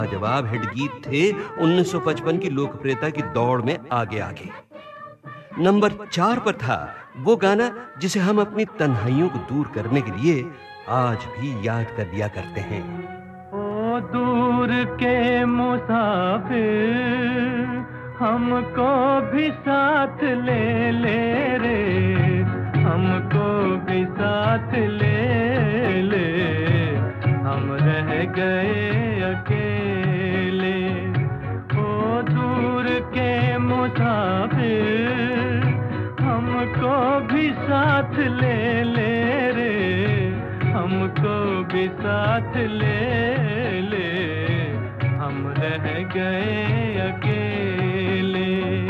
लाजवाब हिट गीत थे 1955 की लोकप्रियता की दौड़ में आगे। नंबर 4 पर था वो गाना जिसे हम अपनी तन्हाइयों को दूर करने के लिए आज भी याद कर लिया करते हैं। ओ दूर के मुसाफिर, हमको भी साथ ले ले रे, हमको भी साथ ले ले, हम रह गए अकेले। ओ दूर के मुसाफिर, हमको भी साथ ले ले रे, हमको भी साथ ले ले, हम रह गए अकेले।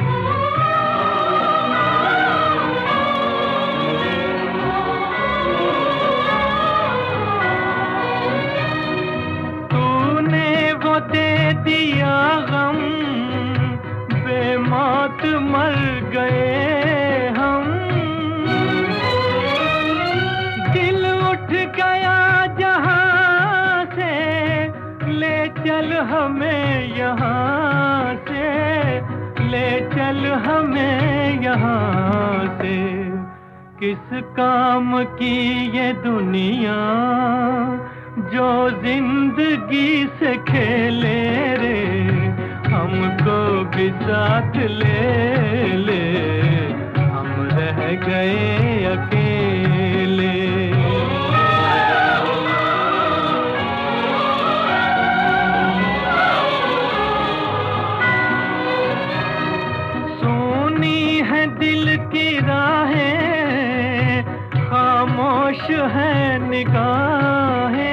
तूने वो दे दिया गम, बेमौत मर गए हम, दिल उठ गया जहां से, ले चल हमें यहाँ से, ले चल हमें यहाँ से। किस काम की ये दुनिया जो जिंदगी से खेले रे, हमको भी साथ ले ले, हम रह गए अकेले। सोनी है दिल की राहें, खामोश है निगाहें,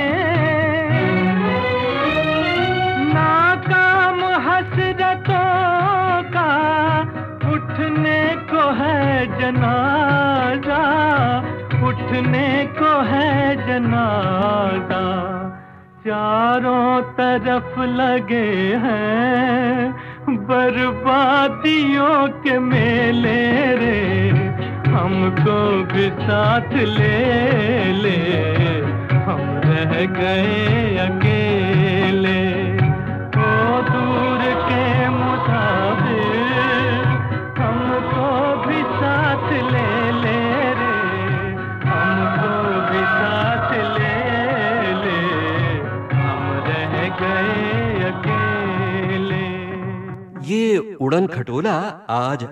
नाकाम हसरतों का उठने को है जनाजा, उठने को है जनाजा। चारों तरफ लगे हैं बर्बादियों के मेले रे, हमको भी साथ ले ले, हम रह गए अकेले। ओ दूर के मुसाफिर, हमको भी साथ ले ले रे, हमको भी साथ ले ले, हम रह गए अकेले। ये उड़न खटोला आज